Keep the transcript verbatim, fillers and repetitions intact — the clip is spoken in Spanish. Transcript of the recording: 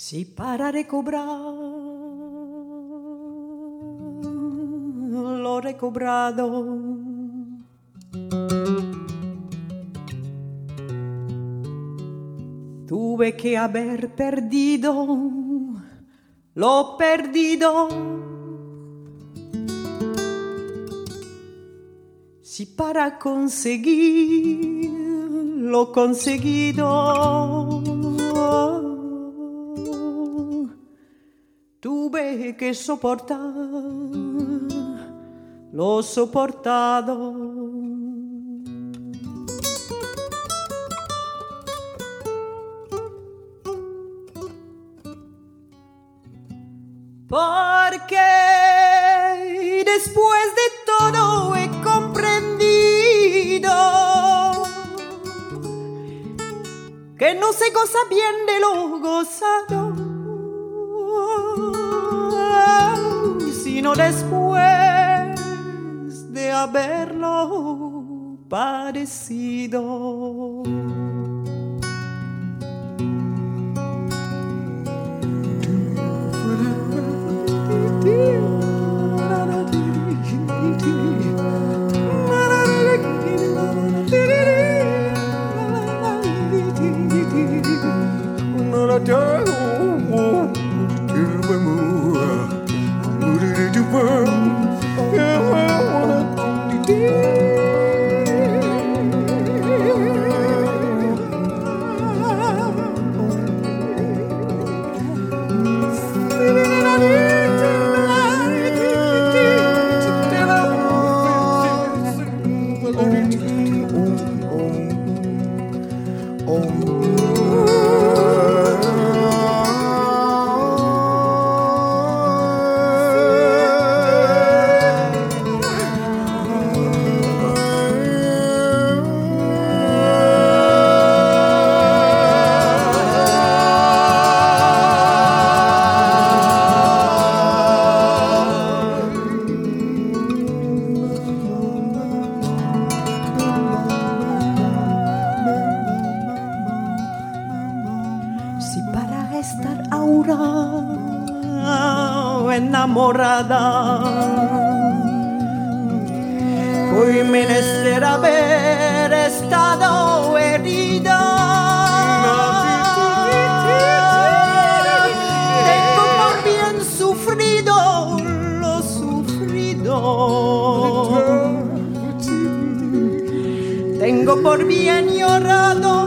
Si para recobrar lo recobrado, tuve que haber perdido lo perdido. Si para conseguir lo conseguido, tuve que soportar lo soportado. Porque después de todo he comprendido que no se goza bien de lo gozado, sino después de haberlo padecido. Estar ahora enamorada, hoy menester haber estado herida. Tengo por bien sufrido lo sufrido, tengo por bien llorado